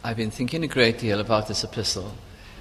I've been thinking a great deal about this epistle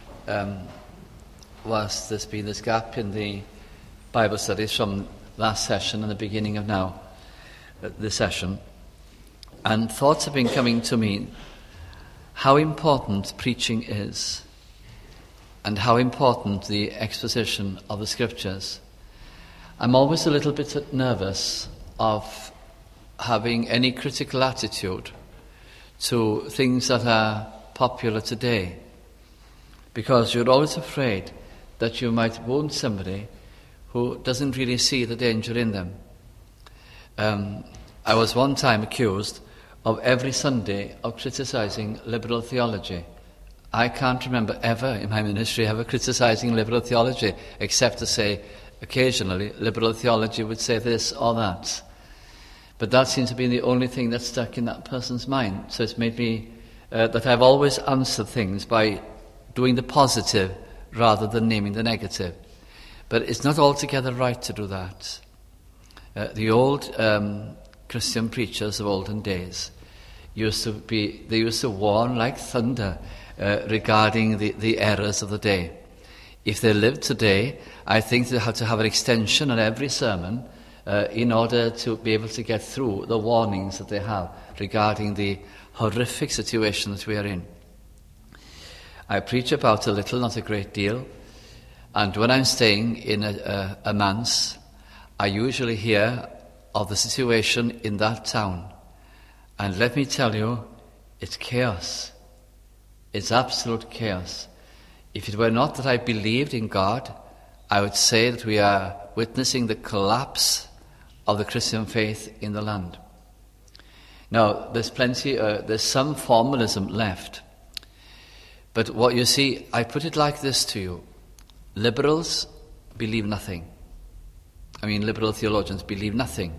whilst there's been this gap in the Bible studies from last session and the beginning of now, this session. And thoughts have been coming to me how important preaching is and how important the exposition of the Scriptures. I'm always a little bit nervous of having any critical attitude to things that are popular today, because you're always afraid that you might wound somebody who doesn't really see the danger in them. I was one time accused of every Sunday of criticizing liberal theology. I can't remember ever in my ministry ever criticizing liberal theology, except to say occasionally liberal theology would say this or that. But that seems to be the only thing that's stuck in that person's mind. So it's made me that I've always answered things by doing the positive rather than naming the negative. But it's not altogether right to do that. The old Christian preachers of olden days used to warn like thunder regarding the errors of the day. If they lived today, I think they have to have an extension on every sermon in order to be able to get through the warnings that they have regarding the horrific situation that we are in. I preach about a little, not a great deal, and when I'm staying in a manse, I usually hear of the situation in that town. And let me tell you, it's chaos. It's absolute chaos. If it were not that I believed in God, I would say that we are witnessing the collapse of the Christian faith in the land. Now, there's some formalism left. But what you see, I put it like this to you. Liberals believe nothing. Liberal theologians believe nothing.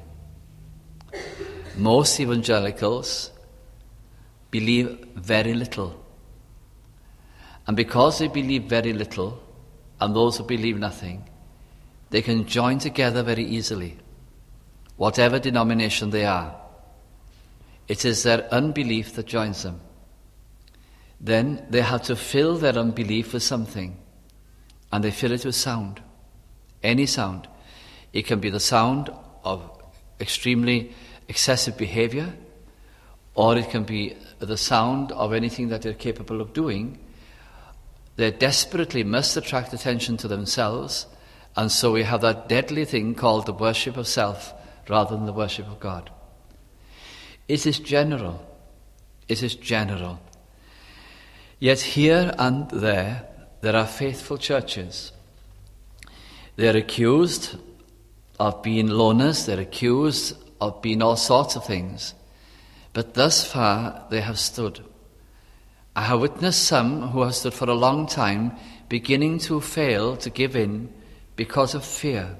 Most evangelicals believe very little. And because they believe very little, and those who believe nothing, they can join together very easily, whatever denomination they are. It is their unbelief that joins them. Then they have to fill their unbelief with something, and they fill it with sound. Any sound. It can be the sound of extremely excessive behavior, or it can be the sound of anything that they're capable of doing. They desperately must attract attention to themselves, and so we have that deadly thing called the worship of self rather than the worship of God. It is general. It is general. Yet here and there are faithful churches. They're accused of being loners, they're accused of being all sorts of things, but thus far they have stood. I have witnessed some who have stood for a long time beginning to fail to give in because of fear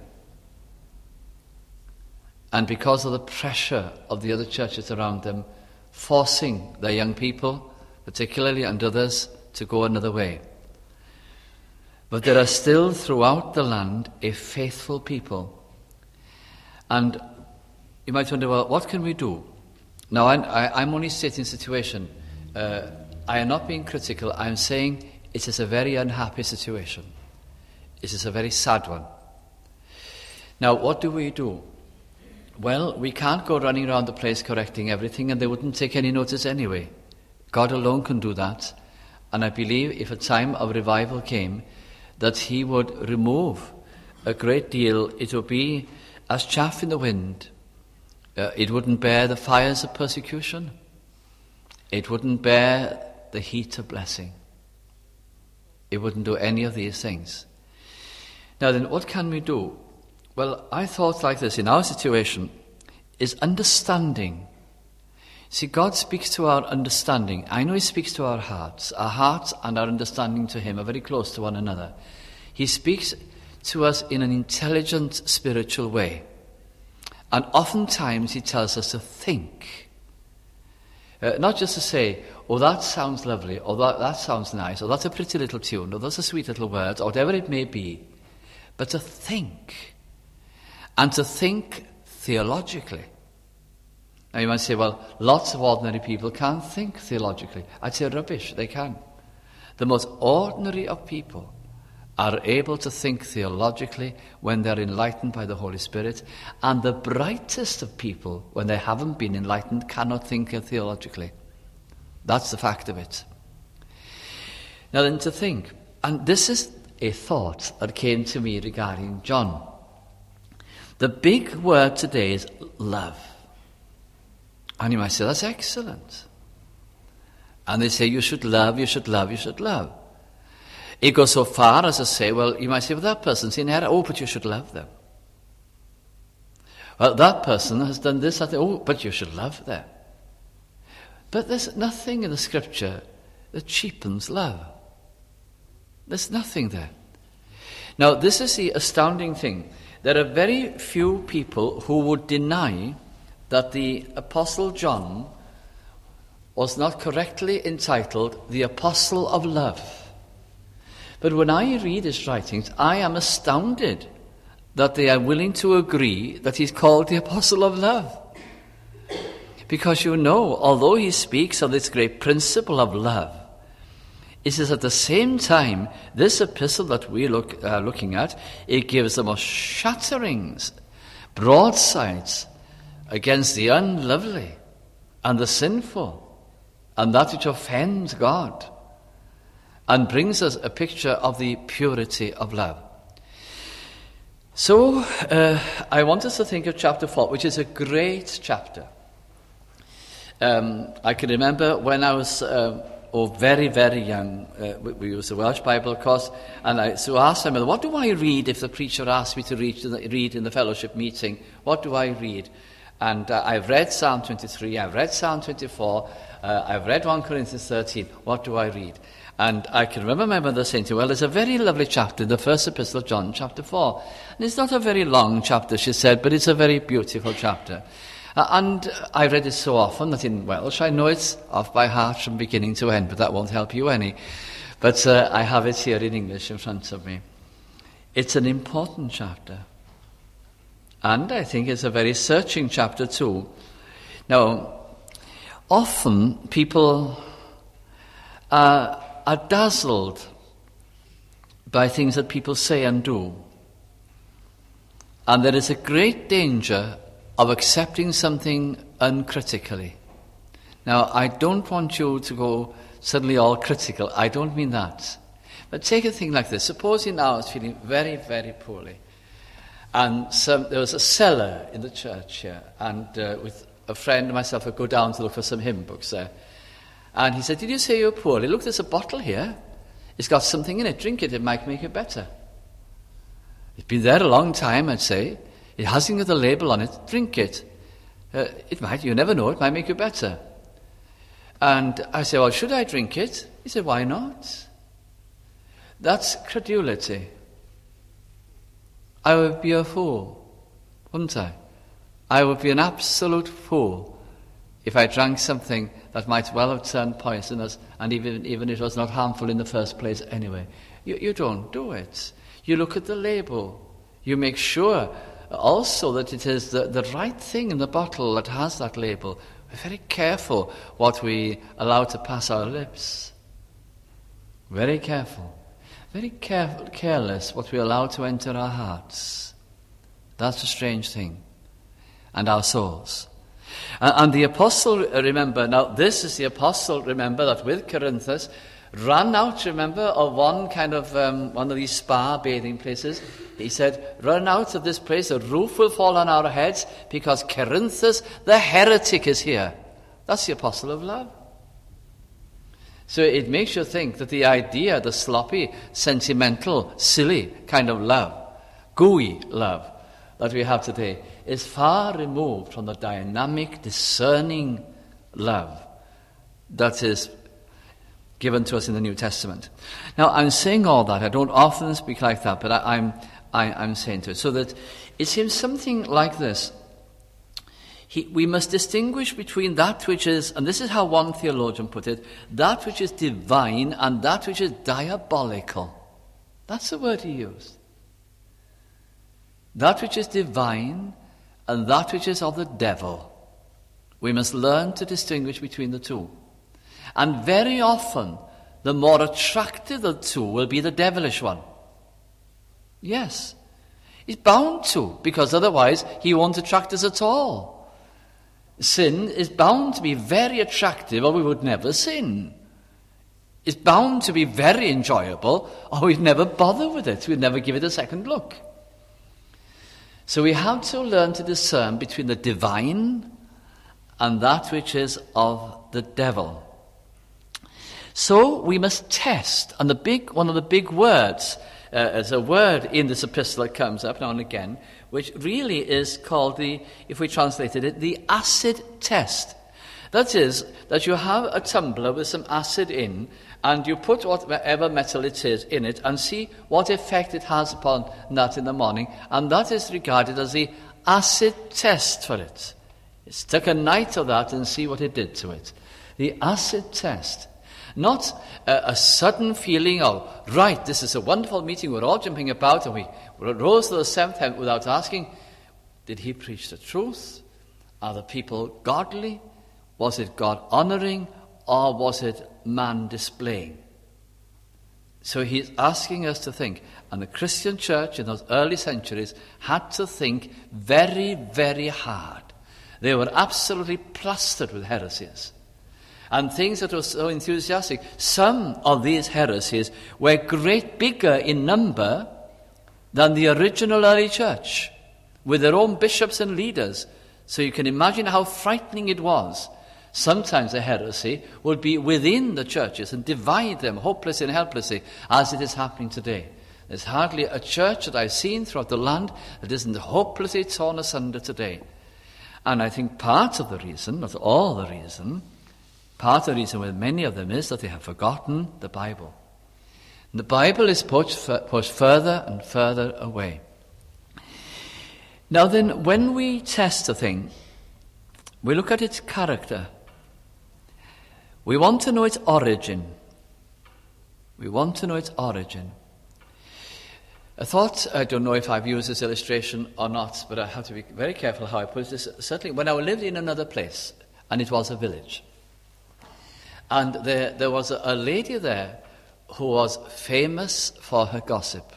and because of the pressure of the other churches around them, forcing their young people, particularly, and others, to go another way. But there are still throughout the land a faithful people. And you might wonder, well, what can we do? Now, I'm only stating the situation. I am not being critical. I'm saying it is a very unhappy situation. It is a very sad one. Now, what do we do? Well, we can't go running around the place correcting everything, and they wouldn't take any notice anyway. God alone can do that. And I believe if a time of revival came, that he would remove a great deal. It would be as chaff in the wind. It wouldn't bear the fires of persecution. It wouldn't bear the heat of blessing. It wouldn't do any of these things. Now then, what can we do? Well, I thought like this. In our situation, is understanding. See, God speaks to our understanding. I know he speaks to our hearts. Our hearts and our understanding to him are very close to one another. He speaks to us in an intelligent, spiritual way. And oftentimes he tells us to think. Not just to say, oh, that sounds lovely, or that sounds nice, or that's a pretty little tune, or that's a sweet little word, or whatever it may be. But to think. And to think theologically. Now you might say, well, lots of ordinary people can't think theologically. I'd say rubbish, they can. The most ordinary of people are able to think theologically when they're enlightened by the Holy Spirit, and the brightest of people, when they haven't been enlightened, cannot think theologically. That's the fact of it. Now then, to think, and this is a thought that came to me regarding John. The big word today is love. And you might say, that's excellent. And they say, you should love, you should love, you should love. It goes so far as to say, well, you might say, well, that person's in error. Oh, but you should love them. Well, that person has done this, that. Oh, but you should love them. But there's nothing in the Scripture that cheapens love. There's nothing there. Now, this is the astounding thing. There are very few people who would deny that the Apostle John was not correctly entitled the Apostle of Love. But when I read his writings, I am astounded that they are willing to agree that he's called the Apostle of Love. Because although he speaks of this great principle of love, it is at the same time, this epistle that we are looking at, it gives the most shatterings, broadsides against the unlovely and the sinful and that which offends God, and brings us a picture of the purity of love. So, I want us to think of chapter 4, which is a great chapter. I can remember when I was very, very young, we used the Welsh Bible course, and I asked my mother, what do I read if the preacher asks me to read in the fellowship meeting? What do I read? And I've read Psalm 23, I've read Psalm 24, I've read 1 Corinthians 13. What do I read? And I can remember my mother saying to me, well, there's a very lovely chapter in the first epistle of John, chapter 4. And it's not a very long chapter, she said, but it's a very beautiful chapter. And I read it so often that in Welsh I know it's off by heart from beginning to end, but that won't help you any. But I have it here in English in front of me. It's an important chapter. And I think it's a very searching chapter too. Now, often people are dazzled by things that people say and do. And there is a great danger of accepting something uncritically. Now, I don't want you to go suddenly all critical. I don't mean that. But take a thing like this. Suppose you now is feeling very, very poorly. And there was a cellar in the church here. And with a friend and myself would go down to look for some hymn books there. And he said, did you say you're poorly? Look, there's a bottle here. It's got something in it. Drink it. It might make it better. It's been there a long time, I'd say. It hasn't got a label on it. Drink it. It might, you never know, it might make you better. And I said, well, should I drink it? He said, why not? That's credulity. I would be a fool, wouldn't I? I would be an absolute fool if I drank something that might well have turned poisonous, and even if it was not harmful in the first place anyway. You don't do it. You look at the label. You make sure also that it is the right thing in the bottle that has that label. We're very careful what we allow to pass our lips. Very careful. Very careless what we allow to enter our hearts. That's a strange thing. And our souls. And the apostle, remember, now this is the apostle, remember, that with Corinthus ran out, remember, of one of these spa bathing places. He said, run out of this place, the roof will fall on our heads because Corinthus, the heretic, is here. That's the apostle of love. So it makes you think that the idea, the sloppy, sentimental, silly kind of love, gooey love that we have today is far removed from the dynamic, discerning love that is given to us in the New Testament. Now, I'm saying all that. I don't often speak like that, but I'm saying to it. So that it seems something like this. We must distinguish between that which is, and this is how one theologian put it, that which is divine and that which is diabolical. That's the word he used. That which is divine and that which is of the devil. We must learn to distinguish between the two. And very often, the more attractive of the two will be the devilish one. Yes. He's bound to, because otherwise he won't attract us at all. Sin is bound to be very attractive, or we would never sin. It's bound to be very enjoyable, or we'd never bother with it. We'd never give it a second look. So we have to learn to discern between the divine and that which is of the devil. So we must test, and one of the big words, as a word in this epistle that comes up now and again, which really is called if we translated it, the acid test. That is, that you have a tumbler with some acid in, and you put whatever metal it is in it, and see what effect it has upon that in the morning, and that is regarded as the acid test for it. Stick a night of that and see what it did to it. The acid test. Not a sudden feeling of, right, this is a wonderful meeting, we're all jumping about, and we rose to the seventh heaven without asking, did he preach the truth? Are the people godly? Was it God-honoring, or was it man-displaying? So he's asking us to think, and the Christian church in those early centuries had to think very, very hard. They were absolutely plastered with heresies. And things that were so enthusiastic. Some of these heresies were bigger in number than the original early church, with their own bishops and leaders. So you can imagine how frightening it was. Sometimes a heresy would be within the churches and divide them hopelessly and helplessly, as it is happening today. There's hardly a church that I've seen throughout the land that isn't hopelessly torn asunder today. And I think part of the reason, not all the reason, part of the reason with many of them is that they have forgotten the Bible. And the Bible is pushed further and further away. Now then, when we test a thing, we look at its character. We want to know its origin. We want to know its origin. I don't know if I've used this illustration or not, but I have to be very careful how I put this. Certainly, when I lived in another place, and it was a village, and there was a lady there who was famous for her gossip.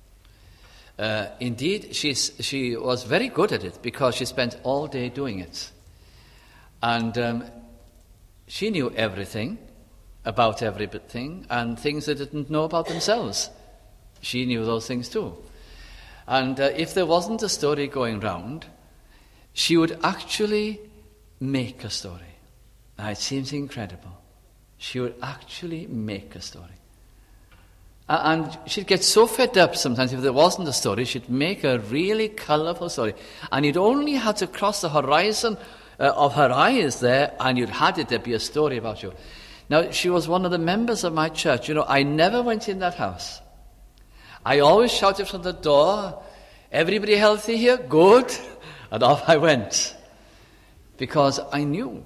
Indeed, she was very good at it because she spent all day doing it. And she knew everything about everything, and things they didn't know about themselves. She knew those things too. And if there wasn't a story going round, she would actually make a story. Now, it seems incredible. She would actually make a story. And she'd get so fed up sometimes if there wasn't a story, she'd make a really colourful story. And you'd only had to cross the horizon of her eyes there, and you'd had it, there'd be a story about you. Now, she was one of the members of my church. You know, I never went in that house. I always shouted from the door, everybody healthy here? Good. And off I went. Because I knew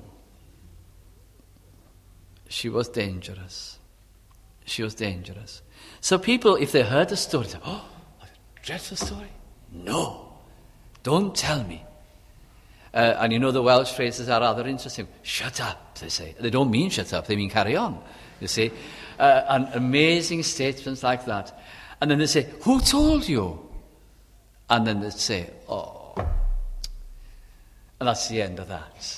she was dangerous. She was dangerous. So people, if they heard the story, say, oh, a dreadful story? No, don't tell me. And you know the Welsh phrases are rather interesting. Shut up, they say. They don't mean shut up, they mean carry on, you see. And amazing statements like that. And then they say, who told you? And then they say, oh. And that's the end of that.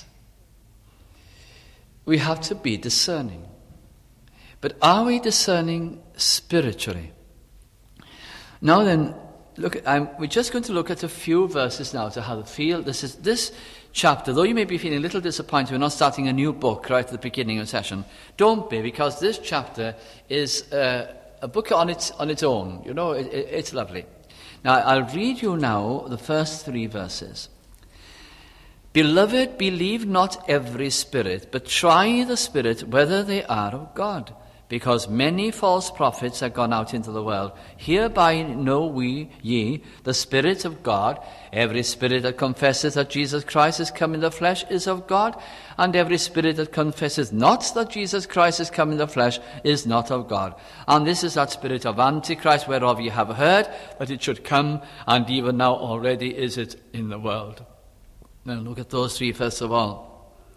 We have to be discerning. But are we discerning spiritually? Now then, we're just going to look at a few verses now to have a feel. This chapter, though you may be feeling a little disappointed we're not starting a new book right at the beginning of the session, don't be, because this chapter is a book on its own. You know, it's lovely. Now, I'll read you now the first 3 verses. Beloved, believe not every spirit, but try the spirit whether they are of God, because many false prophets are gone out into the world. Hereby know ye the Spirit of God. Every spirit that confesses that Jesus Christ is come in the flesh is of God, and every spirit that confesses not that Jesus Christ is come in the flesh is not of God. And this is that spirit of Antichrist, whereof ye have heard that it should come, and even now already is it in the world. Now look at those 3 first of all.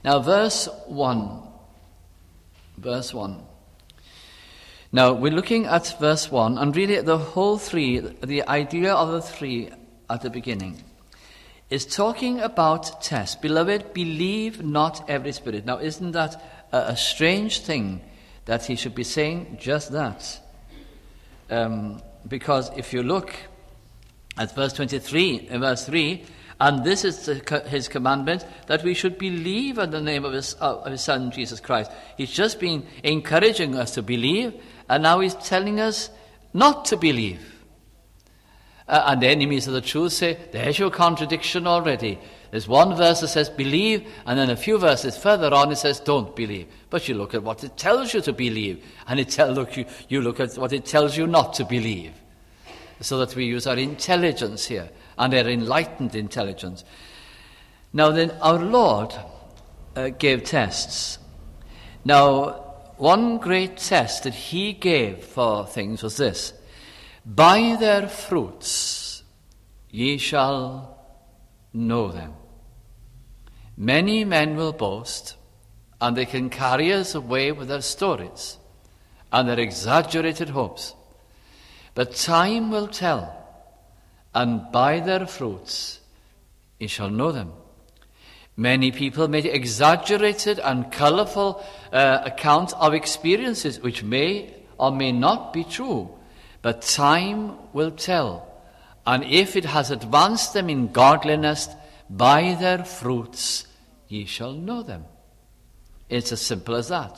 Now, verse 1. Verse 1. Now, we're looking at verse 1, and really the whole three, the idea of the three at the beginning, is talking about test. Beloved, believe not every spirit. Now, isn't that a strange thing that he should be saying just that? Because if you look at verse 23, in verse 3, and this is his commandment, that we should believe in the name of his Son, Jesus Christ. He's just been encouraging us to believe, and now he's telling us not to believe. And the enemies of the truth say, there's your contradiction already. There's one verse that says believe, and then a few verses further on it says don't believe. But you look at what it tells you to believe, and you look at what it tells you not to believe. So that we use our intelligence here, and our enlightened intelligence. Now then, our Lord gave tests. Now, one great test that he gave for things was this: by their fruits ye shall know them. Many men will boast, and they can carry us away with their stories and their exaggerated hopes. But time will tell, and by their fruits ye shall know them. Many people make exaggerated and colourful accounts of experiences which may or may not be true, but time will tell. And if it has advanced them in godliness, by their fruits ye shall know them. It's as simple as that.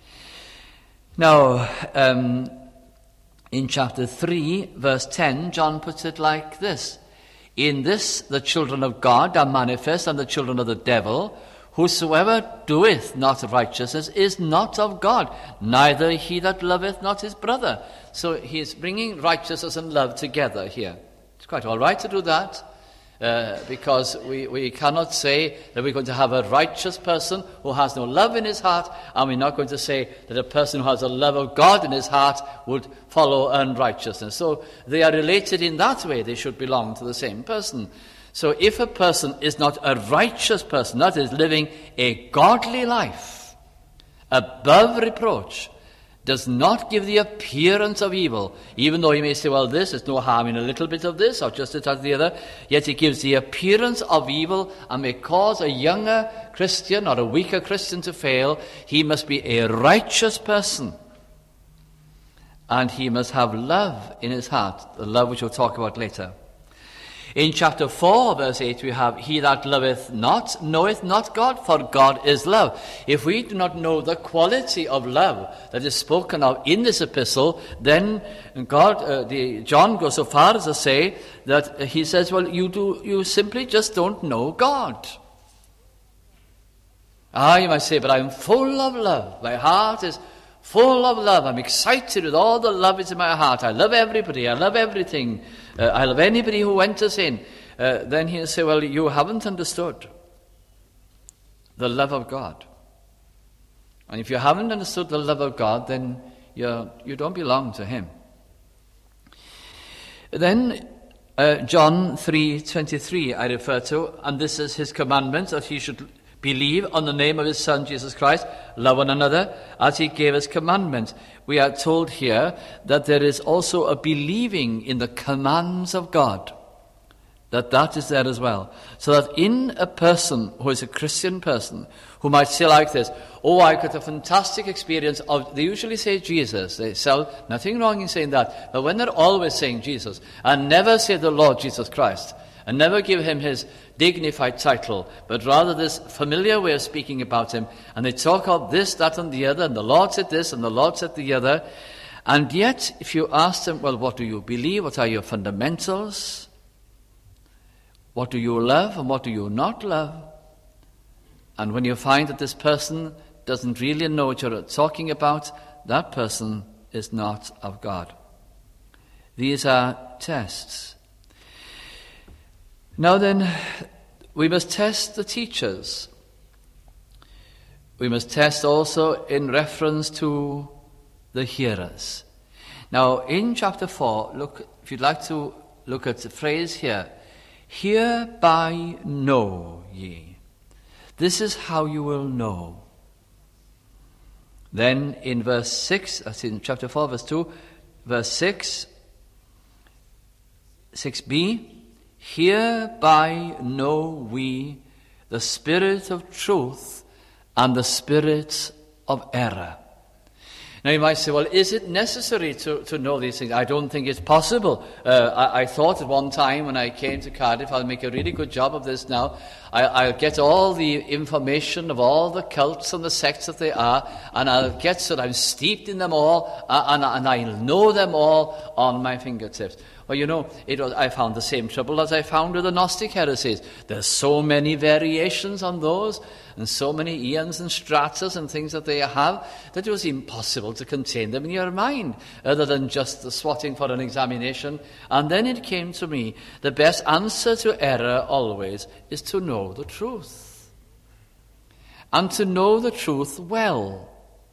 Now, in chapter 3, verse 10, John puts it like this: in this the children of God are manifest, and the children of the devil. Whosoever doeth not righteousness is not of God, neither he that loveth not his brother. So he is bringing righteousness and love together here. It's quite all right to do that, because we cannot say that we're going to have a righteous person who has no love in his heart, and we're not going to say that a person who has a love of God in his heart would follow unrighteousness. So they are related in that way. They should belong to the same person. So if a person is not a righteous person, that is, living a godly life, above reproach, does not give the appearance of evil, even though you may say, well, there's no harm in a little bit of this, or just as the other, yet it gives the appearance of evil and may cause a younger Christian or a weaker Christian to fail, he must be a righteous person. And he must have love in his heart, the love which we'll talk about later. In chapter 4, verse 8, we have, he that loveth not knoweth not God, for God is love. If we do not know the quality of love that is spoken of in this epistle, then John goes so far as to say that he says, well, you simply just don't know God. You might say, but I'm full of love. My heart is full of love. I'm excited with all the love is in my heart. I love everybody. I love everything. I love anybody who enters in. Then he'll say, well, you haven't understood the love of God. And if you haven't understood the love of God, then you don't belong to him. Then John 3:23 I refer to, and this is his commandment, that he should believe on the name of his Son, Jesus Christ, love one another, as he gave us commandment. We are told here that there is also a believing in the commands of God, that is there as well. So that in a person who is a Christian person, who might say like this, I got a fantastic experience of, they usually say Jesus. They sell, nothing wrong in saying that, but when they're always saying Jesus, and never say the Lord Jesus Christ, and never give him his dignified title, but rather this familiar way of speaking about him, and they talk of this, that, and the other, and the Lord said this, and the Lord said the other, and yet, if you ask them, well, what do you believe? What are your fundamentals? What do you love, and what do you not love? And when you find that this person doesn't really know what you're talking about, that person is not of God. These are tests. Now then, we must test the teachers. We must test also in reference to the hearers. Now, in chapter 4, look, if you'd like to look at the phrase here, hereby know ye This is how you will know. Then in verse 6, that's in chapter 4, verse 2, verse 6, 6b, hereby know we the spirit of truth and the spirit of error. Now you might say, well, is it necessary to know these things? I don't think it's possible. I thought at one time when I came to Cardiff, I'll make a really good job of this now. I'll get all the information of all the cults and the sects that they are, and I'll get so that I'm steeped in them all, and I'll know them all on my fingertips. Well, you know, I found the same trouble as I found with the Gnostic heresies. There's so many variations on those, and so many eons and stratas and things that they have, that it was impossible to contain them in your mind, other than just the swatting for an examination. And then it came to me, the best answer to error always is to know the truth. And to know the truth well.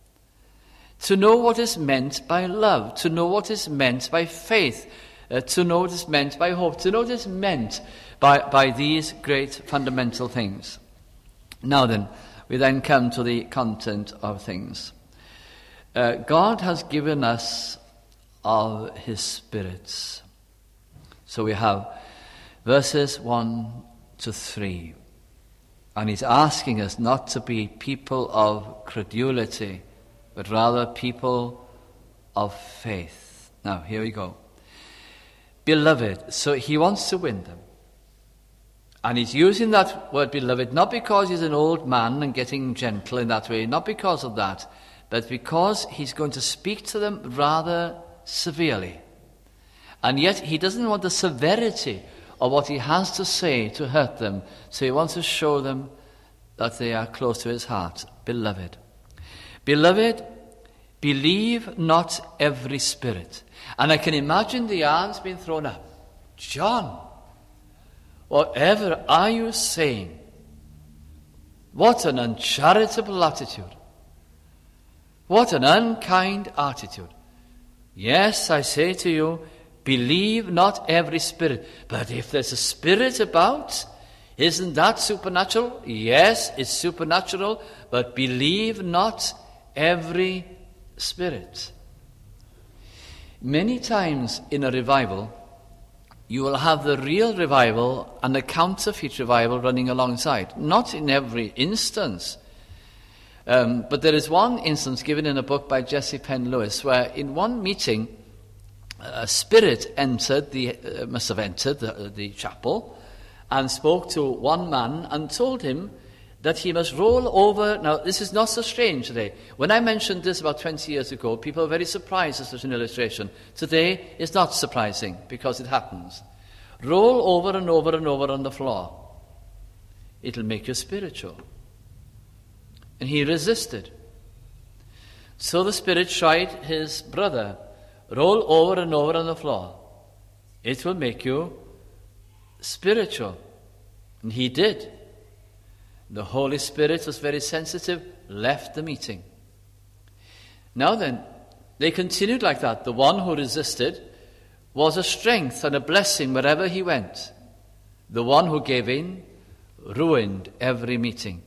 To know what is meant by love, to know what is meant by faith, to know what is meant by hope, to know what is meant by these great fundamental things. Now then, we then come to the content of things. God has given us of his spirits. So we have verses 1 to 3. And he's asking us not to be people of credulity, but rather people of faith. Now, here we go. Beloved, so he wants to win them. And he's using that word beloved not because he's an old man and getting gentle in that way, not because of that, but because he's going to speak to them rather severely. And yet he doesn't want the severity of what he has to say to hurt them, so he wants to show them that they are close to his heart. Beloved. Beloved, believe not every spirit. And I can imagine the arms being thrown up. John, whatever are you saying? What an uncharitable attitude. What an unkind attitude. Yes, I say to you, believe not every spirit. But if there's a spirit about, isn't that supernatural? Yes, it's supernatural, but believe not every spirit. Many times in a revival, you will have the real revival and the counterfeit revival running alongside. Not in every instance. But there is one instance given in a book by Jesse Penn Lewis where in one meeting, a spirit must have entered the chapel and spoke to one man and told him that he must roll over. Now, this is not so strange today. When I mentioned this about 20 years ago, people were very surprised at such an illustration. Today, it's not surprising because it happens. Roll over and over and over on the floor. It'll make you spiritual. And he resisted. So the spirit tried his brother. Roll over and over on the floor. It will make you spiritual. And he did. The Holy Spirit was very sensitive, left the meeting. Now then, they continued like that. The one who resisted was a strength and a blessing wherever he went. The one who gave in ruined every meeting.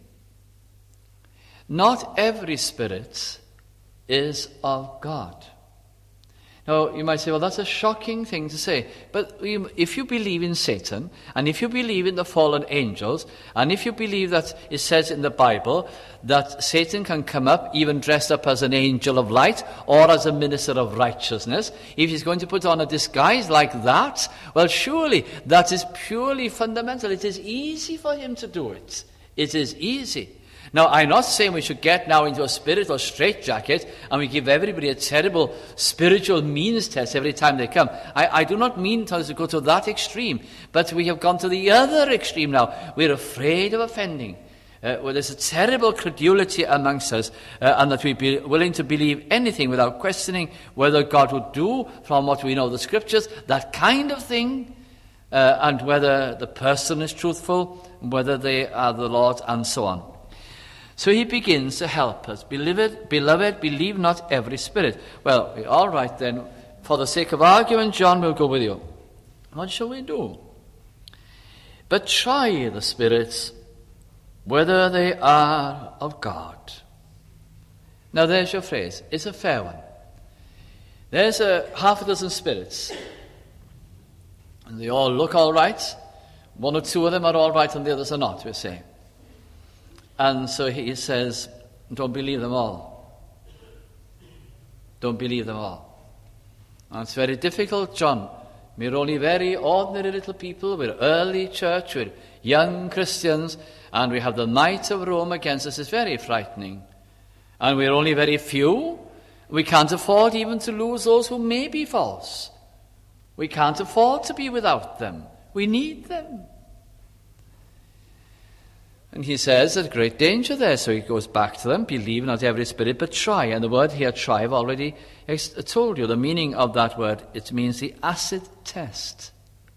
Not every spirit is of God. Now, you might say, well, that's a shocking thing to say. But if you believe in Satan, and if you believe in the fallen angels, and if you believe that it says in the Bible that Satan can come up even dressed up as an angel of light or as a minister of righteousness, if he's going to put on a disguise like that, well, surely that is purely fundamental. It is easy for him to do it. It is easy. Now, I'm not saying we should get now into a spiritual straitjacket and we give everybody a terrible spiritual means test every time they come. I do not mean to go to that extreme, but we have gone to the other extreme now. We're afraid of offending. Well, there's a terrible credulity amongst us, and that we'd be willing to believe anything without questioning whether God would do, from what we know of the Scriptures, that kind of thing, and whether the person is truthful, whether they are the Lord, and so on. So he begins to help us. Beloved, believe not every spirit. Well, all right then. For the sake of argument, John will go with you. What shall we do? But try the spirits whether they are of God. Now there's your phrase. It's a fair one. There's half a dozen spirits, and they all look all right. One or two of them are all right and the others are not, we say. And so he says, don't believe them all. Don't believe them all. And it's very difficult, John. We're only very ordinary little people. We're early church. We're young Christians. And we have the might of Rome against us. It's very frightening. And we're only very few. We can't afford even to lose those who may be false. We can't afford to be without them. We need them. And he says there's great danger there, so he goes back to them, believe not every spirit, but try. And the word here, try, I've already told you the meaning of that word. It means the acid test.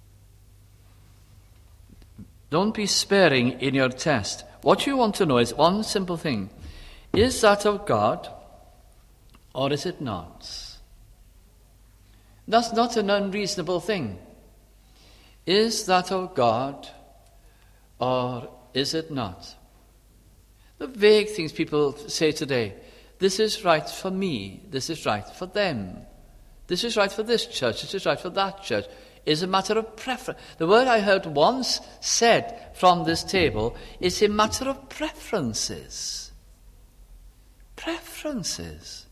Don't be sparing in your test. What you want to know is one simple thing. Is that of God, or is it not? That's not an unreasonable thing. Is that of God, or is it not? The vague things people say today, this is right for me, this is right for them, this is right for this church, this is right for that church, is a matter of preference. The word I heard once said from this table is a matter of preferences. Preferences.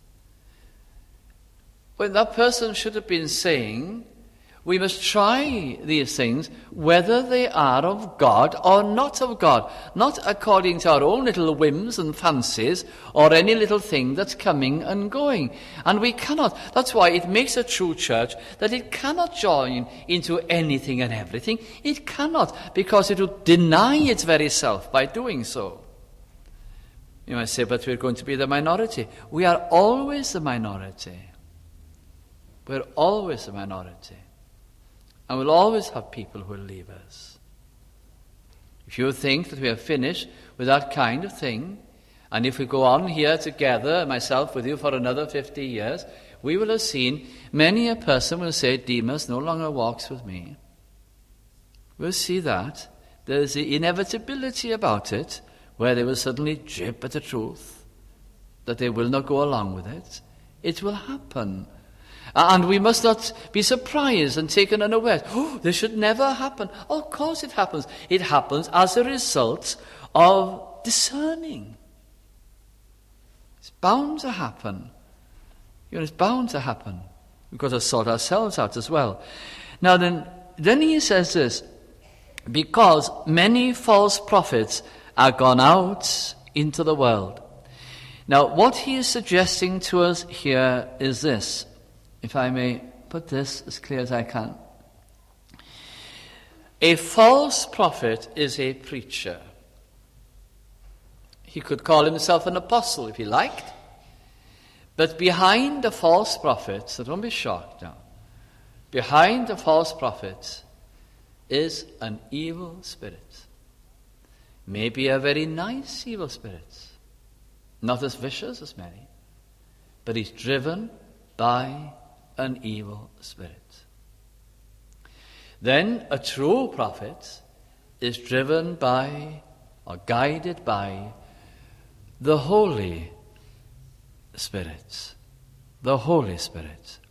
When that person should have been saying, we must try these things whether they are of God or not of God, not according to our own little whims and fancies or any little thing that's coming and going. And we cannot. That's why it makes a true church that it cannot join into anything and everything. It cannot, because it would deny its very self by doing so. You might say, but we're going to be the minority. We are always the minority. We're always the minority. And we'll always have people who will leave us. If you think that we are finished with that kind of thing, and if we go on here together, myself with you, for another 50 years, we will have seen many a person will say, Demas no longer walks with me. We'll see that. There's the inevitability about it, where they will suddenly jib at the truth, that they will not go along with it. It will happen. And we must not be surprised and taken unawares. Oh, this should never happen. Oh, of course it happens. It happens as a result of discerning. It's bound to happen. It's bound to happen. We've got to sort ourselves out as well. Now then he says this, because many false prophets are gone out into the world. Now what he is suggesting to us here is this. If I may put this as clear as I can. A false prophet is a preacher. He could call himself an apostle if he liked. But behind a false prophet, so don't be shocked now, behind a false prophet is an evil spirit. Maybe a very nice evil spirit. Not as vicious as many. But he's driven by an evil spirit. Then a true prophet is driven by or guided by the Holy Spirit. The Holy Spirit.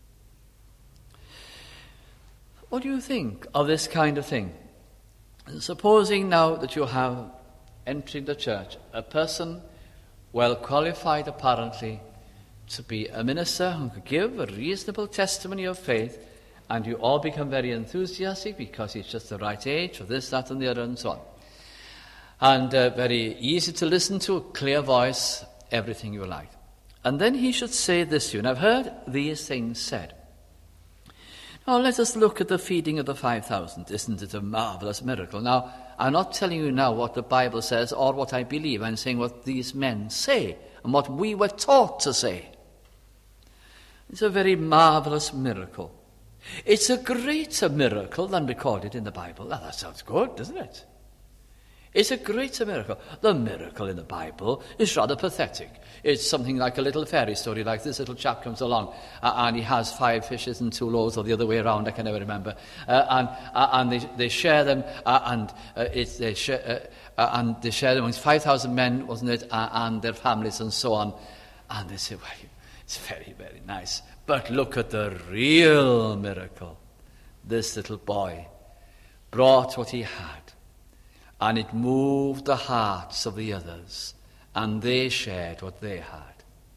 What do you think of this kind of thing? Supposing now that you have entering the church a person well qualified apparently to be a minister who could give a reasonable testimony of faith, and you all become very enthusiastic because he's just the right age for this, that and the other and so on. And very easy to listen to, clear voice, everything you like. And then he should say this to you, and I've heard these things said. Now let us look at the feeding of the 5,000. Isn't it a marvelous miracle? Now, I'm not telling you now what the Bible says or what I believe. I'm saying what these men say and what we were taught to say. It's a very marvelous miracle. It's a greater miracle than recorded in the Bible. Now, that sounds good, doesn't it? It's a greater miracle. The miracle in the Bible is rather pathetic. It's something like a little fairy story, like this little chap comes along and he has 5 fishes and 2 loaves, or the other way around, I can never remember. And they share them, and they share them amongst 5,000 men, wasn't it, and their families and so on. And they say, well, it's very, very nice. But look at the real miracle. This little boy brought what he had, and it moved the hearts of the others, and they shared what they had.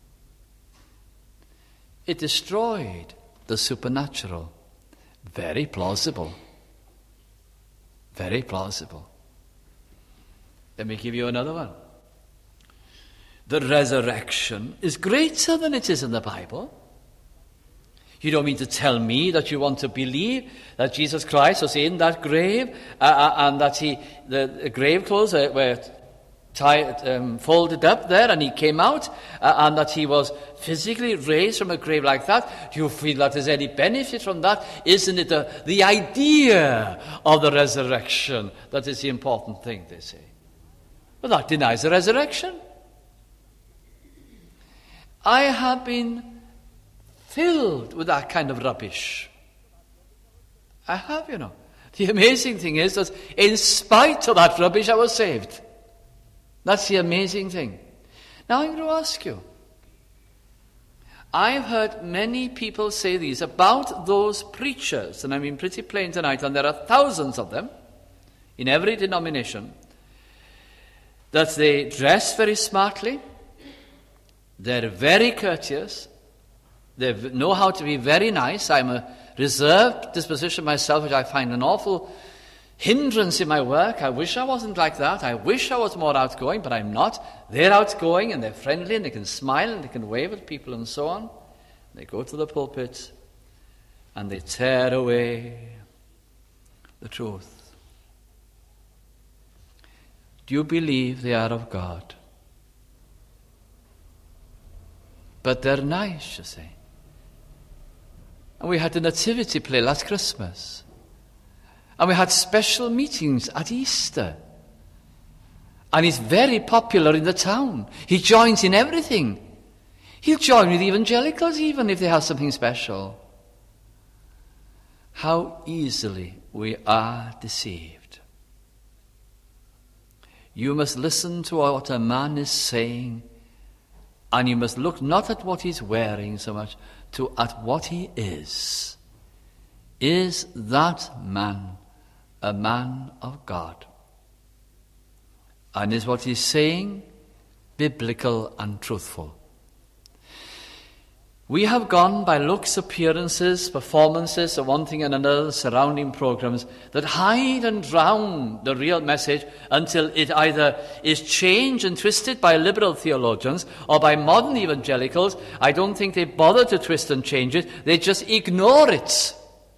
It destroyed the supernatural. Very plausible. Very plausible. Let me give you another one. The resurrection is greater than it is in the Bible. You don't mean to tell me that you want to believe that Jesus Christ was in that grave and that the grave clothes were folded up there and he came out and that he was physically raised from a grave like that? Do you feel that there's any benefit from that? Isn't it the idea of the resurrection that is the important thing, they say? Well, that denies the resurrection. I have been filled with that kind of rubbish. I have, you know. The amazing thing is that in spite of that rubbish, I was saved. That's the amazing thing. Now I'm going to ask you. I've heard many people say these about those preachers, and I mean pretty plain tonight, and there are thousands of them in every denomination, that they dress very smartly, they're very courteous, they know how to be very nice. I'm a reserved disposition myself, which I find an awful hindrance in my work. I wish I wasn't like that. I wish I was more outgoing, but I'm not. They're outgoing and they're friendly and they can smile and they can wave at people and so on. They go to the pulpit and they tear away the truth. Do you believe they are of God? But they're nice, you see. And we had a nativity play last Christmas. And we had special meetings at Easter. And he's very popular in the town. He joins in everything. He'll join with evangelicals even if they have something special. How easily we are deceived. You must listen to what a man is saying, and you must look not at what he's wearing so much, to at what he is. Is that man a man of God? And is what he's saying biblical and truthful? We have gone by looks, appearances, performances, and one thing and another, surrounding programs that hide and drown the real message until it either is changed and twisted by liberal theologians or by modern evangelicals. I don't think they bother to twist and change it. They just ignore it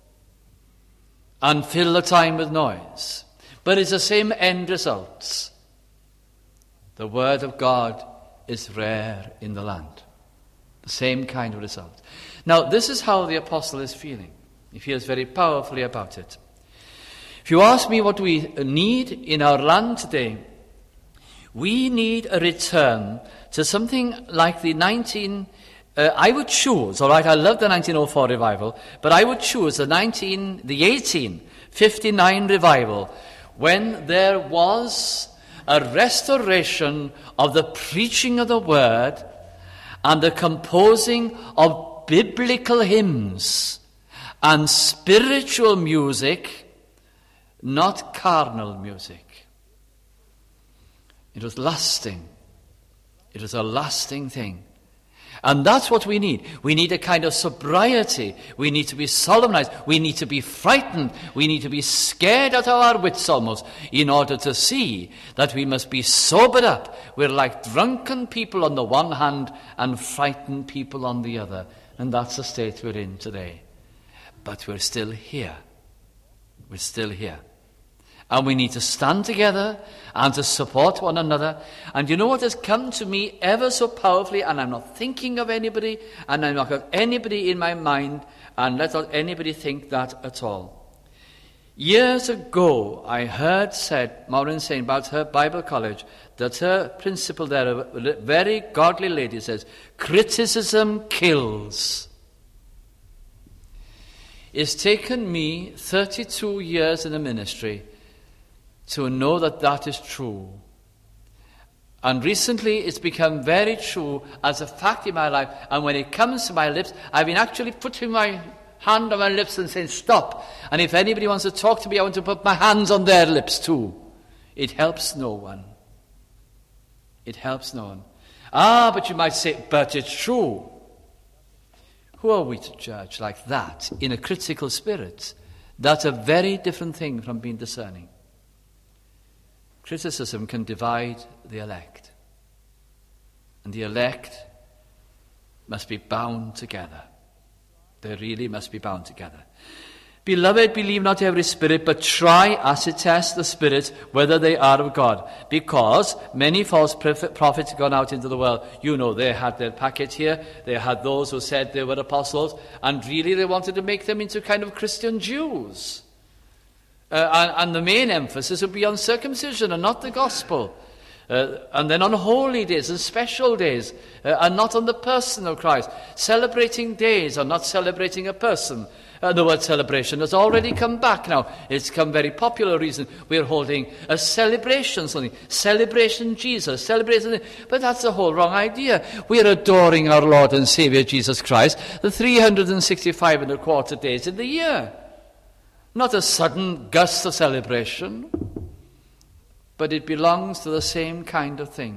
and fill the time with noise. But it's the same end results. The word of God is rare in the land. The same kind of result. Now, this is how the apostle is feeling. He feels very powerfully about it. If you ask me what we need in our land today, we need a return to something like the I would choose, all right, I love the 1904 revival, but I would choose the 1859 revival, when there was a restoration of the preaching of the word and the composing of biblical hymns and spiritual music, not carnal music. It was lasting. It was a lasting thing. And that's what we need. We need a kind of sobriety. We need to be solemnized. We need to be frightened. We need to be scared out of our wits almost in order to see that we must be sobered up. We're like drunken people on the one hand and frightened people on the other. And that's the state we're in today. But we're still here. We're still here. And we need to stand together and to support one another. And you know what has come to me ever so powerfully, and I'm not thinking of anybody, and I'm not got anybody in my mind, and let not anybody think that at all. Years ago, I heard said, Maureen saying about her Bible college, that her principal there, a very godly lady, says, criticism kills. It's taken me 32 years in the ministry to know that that is true. And recently it's become very true as a fact in my life. And when it comes to my lips, I've been actually putting my hand on my lips and saying, stop. And if anybody wants to talk to me, I want to put my hands on their lips too. It helps no one. It helps no one. But you might say, but it's true. Who are we to judge like that in a critical spirit? That's a very different thing from being discerning. Criticism can divide the elect. And the elect must be bound together. They really must be bound together. Beloved, believe not every spirit, but try as it tests the spirits, whether they are of God. Because many false prophets have gone out into the world. You know, they had their packet here. They had those who said they were apostles. And really they wanted to make them into kind of Christian Jews. And the main emphasis would be on circumcision and not the gospel. And then on holy days and special days, and not on the person of Christ. Celebrating days and not celebrating a person. The word celebration has already come back now. It's come very popular reason. We're holding a celebration, something. Celebration Jesus, celebration. But that's the whole wrong idea. We're adoring our Lord and Savior Jesus Christ the 365 and a quarter days in the year. Not a sudden gust of celebration. But it belongs to the same kind of thing.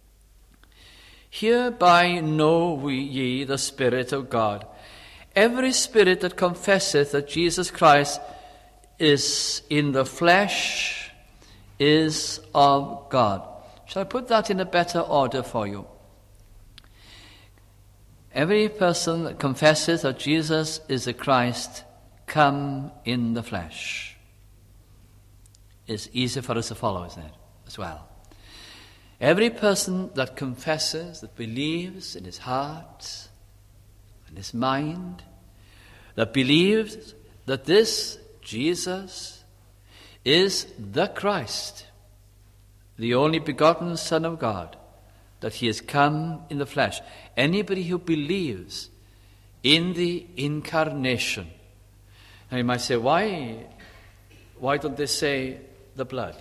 Hereby know ye the Spirit of God. Every spirit that confesseth that Jesus Christ is in the flesh is of God. Shall I put that in a better order for you? Every person that confesses that Jesus is the Christ come in the flesh. It's easy for us to follow, isn't it, as well? Every person that confesses, that believes in his heart and his mind, that believes that this Jesus is the Christ, the only begotten Son of God, that he has come in the flesh. Anybody who believes in the incarnation. Now you might say, why don't they say the blood?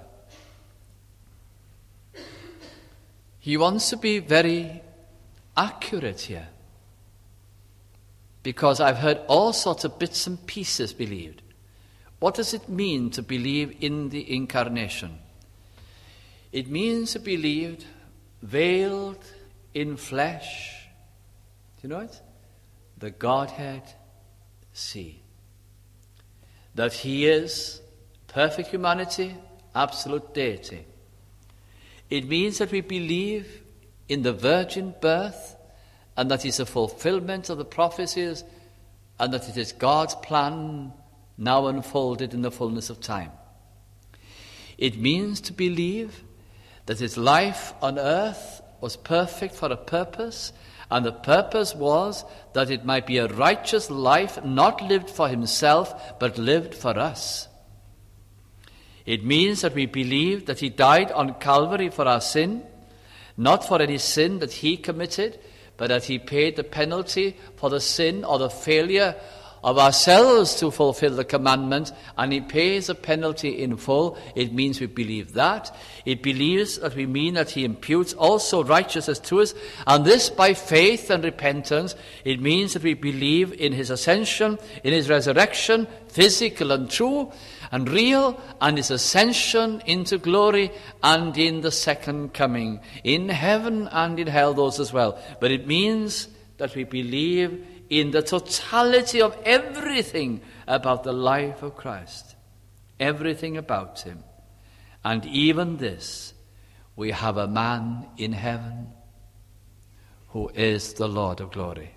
He wants to be very accurate here, because I've heard all sorts of bits and pieces believed. What does it mean to believe in the incarnation? It means to believe veiled in flesh. Do you know it? The Godhead see. That he is perfect humanity, absolute deity. It means that we believe in the virgin birth, and that is a fulfillment of the prophecies, and that it is God's plan now unfolded in the fullness of time. It means to believe that his life on earth was perfect for a purpose, and the purpose was that it might be a righteous life, not lived for himself, but lived for us. It means that we believe that he died on Calvary for our sin, not for any sin that he committed, but that he paid the penalty for the sin or the failure of ourselves to fulfill the commandment, and he pays the penalty in full. It means we believe that. It believes that we mean that he imputes also righteousness to us, and this by faith and repentance. It means that we believe in his ascension, in his resurrection, physical and true and real, and his ascension into glory, and in the second coming, in heaven and in hell, those as well. But it means that we believe in the totality of everything about the life of Christ, everything about him. And even this, we have a man in heaven who is the Lord of glory.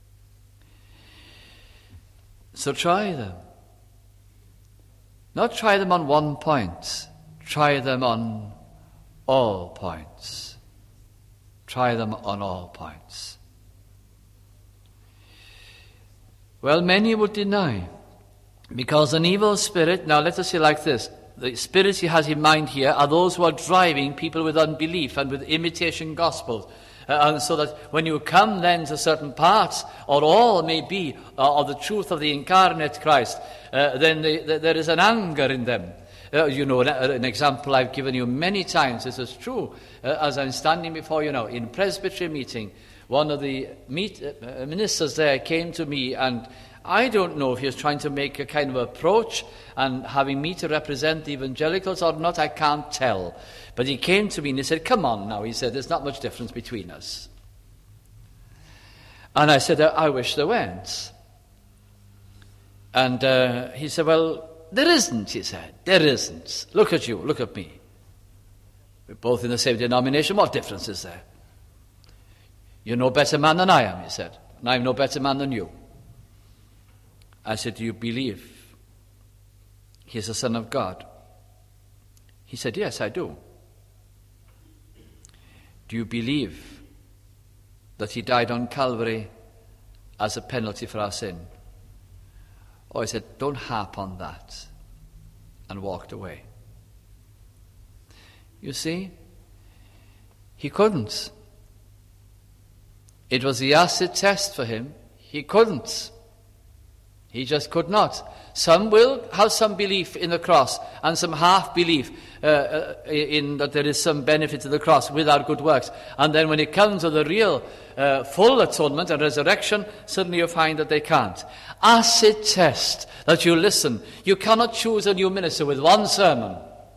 So try them. Not try them on one point, try them on all points. Try them on all points. Well, many would deny Because an evil spirit, now let us say like this, the spirits he has in mind here are those who are driving people with unbelief and with imitation gospels. And so that when you come then to certain parts, or all may be, of the truth of the incarnate Christ, then there is an anger in them. An example I've given you many times, this is true, as I'm standing before you now, in presbytery meeting, one of the ministers there came to me, and I don't know if he was trying to make a kind of approach and having me to represent the evangelicals or not, I can't tell. But he came to me and he said, come on now, he said, there's not much difference between us. And I said, I wish there weren't. And he said, well, there isn't, he said. There isn't. Look at you, look at me. We're both in the same denomination, what difference is there? You're no better man than I am, he said, and I'm no better man than you. I said, do you believe he is the Son of God? He said, yes, I do. Do you believe that he died on Calvary as a penalty for our sin? Oh, I said, don't harp on that, and walked away. You see, he couldn't. It was the acid test for him. He couldn't. He just could not. Some will have some belief in the cross and some half belief in that there is some benefit to the cross without good works. And then when it comes to the real full atonement and resurrection, suddenly you find that they can't. Acid test that you listen. You cannot choose a new minister with one sermon.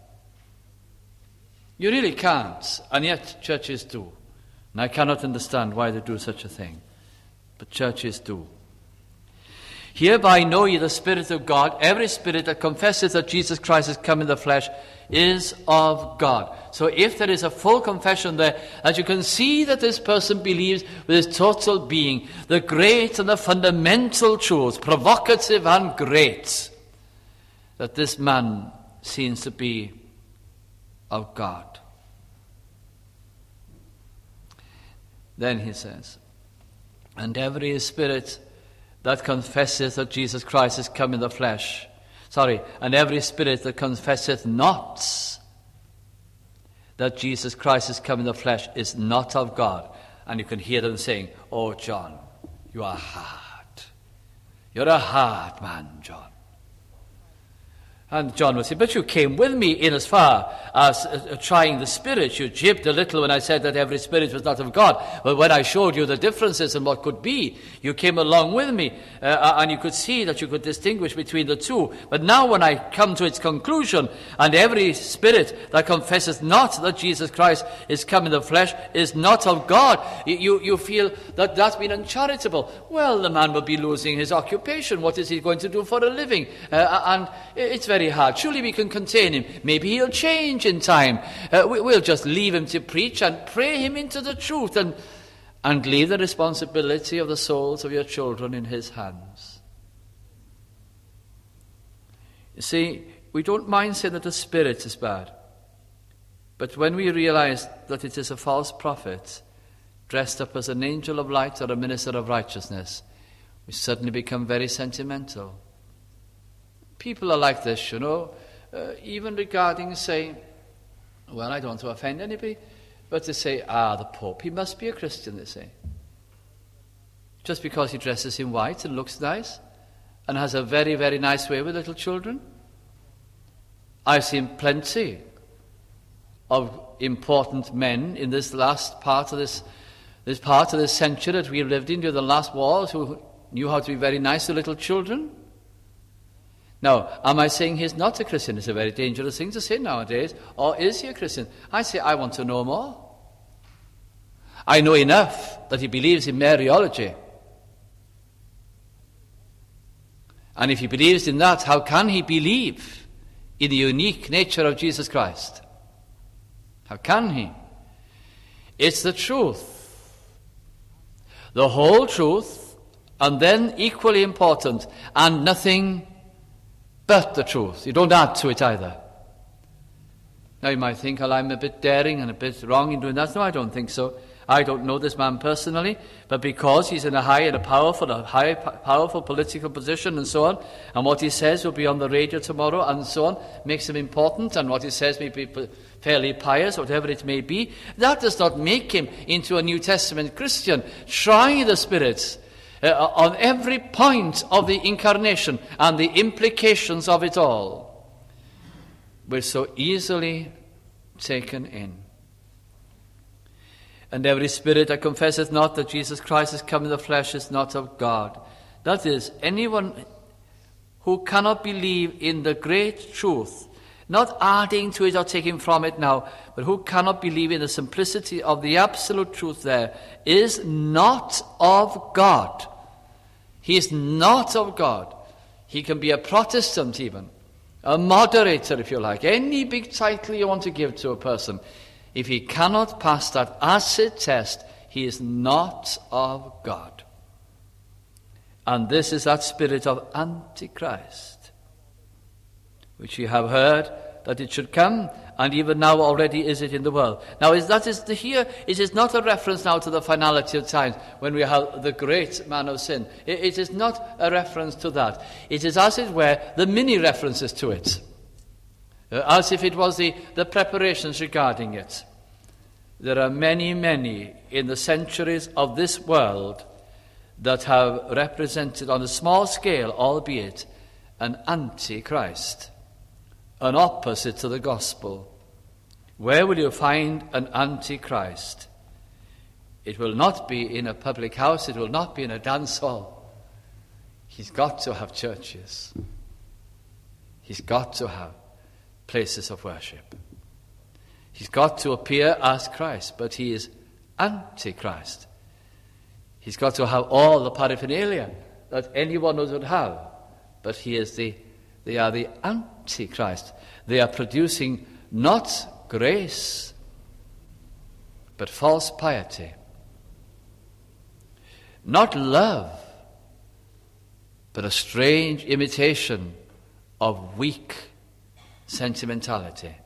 You really can't. And yet churches do. And I cannot understand why they do such a thing. But churches do. Hereby know ye the Spirit of God. Every spirit that confesses that Jesus Christ has come in the flesh is of God. So if there is a full confession there, that you can see that this person believes with his total being, the great and the fundamental truths, provocative and great, that this man seems to be of God. Then he says, and every spirit that confesseth that Jesus Christ is come in the flesh. And every spirit that confesseth not that Jesus Christ is come in the flesh is not of God. And you can hear them saying, oh, John, you are hard. You're a hard man, John. And John would say, but you came with me in as far as trying the Spirit. You jibbed a little when I said that every spirit was not of God. But when I showed you the differences and what could be, you came along with me. And you could see that you could distinguish between the two. But now when I come to its conclusion, and every spirit that confesses not that Jesus Christ is come in the flesh is not of God, you feel that that's been uncharitable. Well, the man will be losing his occupation. What is he going to do for a living? And it's very hard. Surely we can contain him. Maybe he'll change in time. We'll just leave him to preach and pray him into the truth and leave the responsibility of the souls of your children in his hands. You see, we don't mind saying that the spirit is bad. But when we realize that it is a false prophet dressed up as an angel of light or a minister of righteousness, we suddenly become very sentimental. People are like this, even regarding saying, well, I don't want to offend anybody, but they say, the Pope, he must be a Christian, they say. Just because he dresses in white and looks nice and has a very, very nice way with little children. I've seen plenty of important men in this last part of this part of this century that we've lived in during the last wars who knew how to be very nice to little children. Now, am I saying he's not a Christian? It's a very dangerous thing to say nowadays. Or is he a Christian? I say, I want to know more. I know enough that he believes in Mariology. And if he believes in that, how can he believe in the unique nature of Jesus Christ? How can he? It's the truth. The whole truth, and then equally important, and nothing but the truth. You don't add to it either. Now you might think, well, I'm a bit daring and a bit wrong in doing that. No, I don't think so. I don't know this man personally, but because he's in a high powerful political position and so on, and what he says will be on the radio tomorrow and so on, makes him important, and what he says may be fairly pious, whatever it may be, that does not make him into a New Testament Christian. Try the spirits on every point of the incarnation and the implications of it all. We're so easily taken in. And every spirit that confesseth not that Jesus Christ is come in the flesh is not of God. That is, anyone who cannot believe in the great truth, not adding to it or taking from it now, but who cannot believe in the simplicity of the absolute truth there, is not of God. He is not of God. He can be a Protestant even, a moderator if you like, any big title you want to give to a person. If he cannot pass that acid test, he is not of God. And this is that spirit of Antichrist, which you have heard that it should come, and even now already is it in the world. Now, here, it is not a reference now to the finality of times when we have the great man of sin. It is not a reference to that. It is, as it were, the mini references to it, as if it was the preparations regarding it. There are many, many in the centuries of this world that have represented on a small scale, albeit, an antichrist, an opposite to the gospel. Where will you find an antichrist? It will not be in a public house, it will not be in a dance hall. He's got to have churches. He's got to have places of worship. He's got to appear as Christ, but he is Antichrist. He's got to have all the paraphernalia that anyone would have, but they are the Antichrist. They are producing not grace, but false piety. Not love, but a strange imitation of weak sentimentality.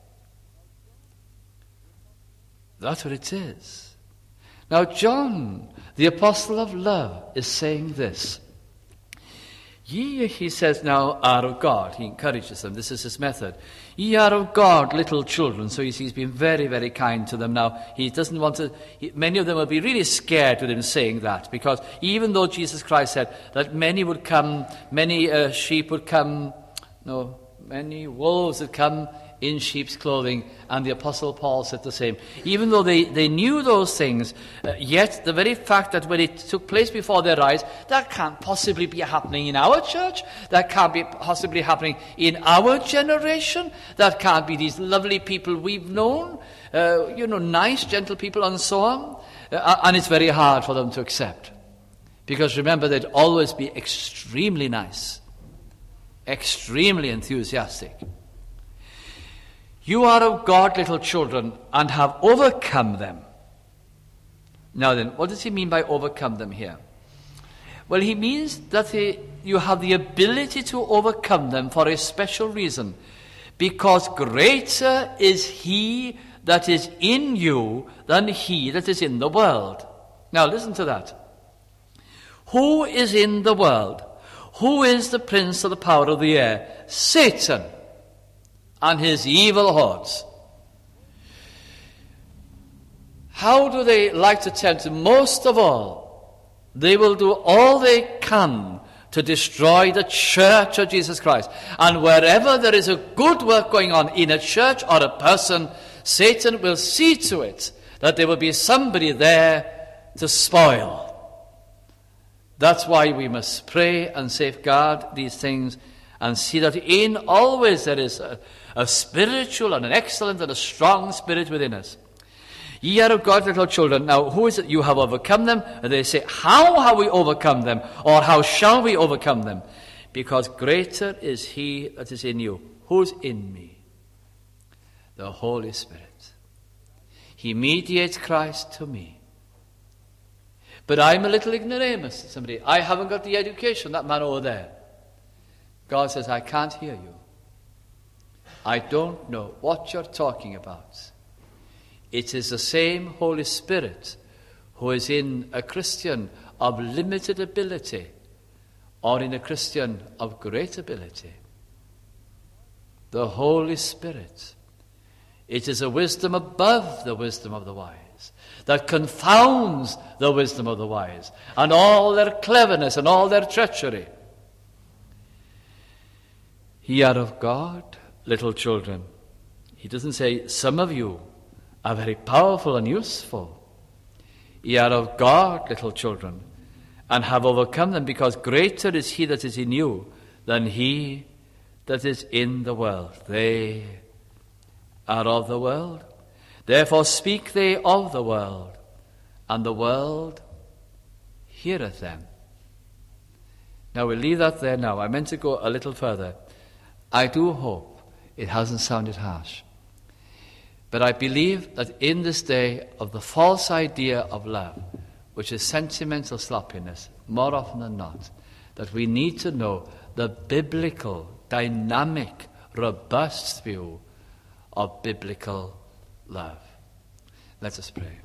That's what it is. Now John, the apostle of love, is saying this. Ye, he says now, are of God. He encourages them. This is his method. Ye are of God, little children. So he's been very, very kind to them now. He doesn't want to... Many of them will be really scared with him saying that, because even though Jesus Christ said that many wolves would come in sheep's clothing, and the Apostle Paul said the same. Even though they knew those things, yet the very fact that when it took place before their eyes, that can't possibly be happening in our church, that can't be possibly happening in our generation, that can't be these lovely people we've known, nice, gentle people and so on, and it's very hard for them to accept. Because remember, they'd always be extremely nice, extremely enthusiastic. You are of God, little children, and have overcome them. Now then, what does he mean by overcome them here? Well, he means that you have the ability to overcome them for a special reason. Because greater is he that is in you than he that is in the world. Now listen to that. Who is in the world? Who is the prince of the power of the air? Satan and his evil hordes. How do they like to tempt? Most of all, they will do all they can to destroy the church of Jesus Christ. And wherever there is a good work going on in a church or a person, Satan will see to it that there will be somebody there to spoil. That's why we must pray and safeguard these things and see that in always there is a spiritual and an excellent and a strong spirit within us. Ye are of God, little children. Now, who is it? You have overcome them. And they say, how have we overcome them? Or how shall we overcome them? Because greater is he that is in you. Who's in me? The Holy Spirit. He mediates Christ to me. But I'm a little ignoramus, somebody. I haven't got the education, that man over there. God says, I can't hear you. I don't know what you're talking about. It is the same Holy Spirit who is in a Christian of limited ability or in a Christian of great ability. The Holy Spirit. It is a wisdom above the wisdom of the wise that confounds the wisdom of the wise and all their cleverness and all their treachery. Ye are of God, little children. He doesn't say, some of you are very powerful and useful. Ye are of God, little children, and have overcome them, because greater is he that is in you than he that is in the world. They are of the world. Therefore speak they of the world, and the world heareth them. Now we'll leave that there now. I meant to go a little further. I do hope it hasn't sounded harsh. But I believe that in this day of the false idea of love, which is sentimental sloppiness, more often than not, that we need to know the biblical, dynamic, robust view of biblical love. Let us pray.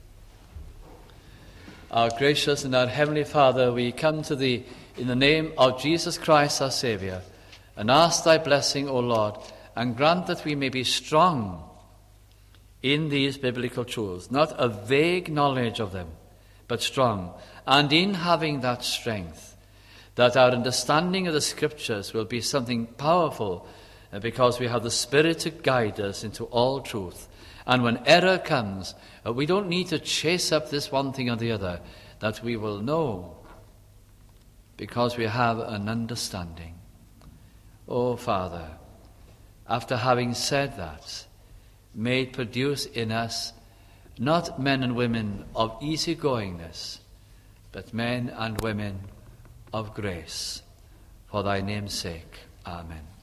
Our gracious and our heavenly Father, we come to Thee in the name of Jesus Christ our Saviour, and ask Thy blessing, O Lord, and grant that we may be strong in these biblical truths, not a vague knowledge of them, but strong, and in having that strength, that our understanding of the Scriptures will be something powerful, because we have the Spirit to guide us into all truth. And when error comes, we don't need to chase up this one thing or the other, that we will know, because we have an understanding. Oh, Father, after having said that, may it produce in us not men and women of easygoingness, but men and women of grace. For Thy name's sake. Amen.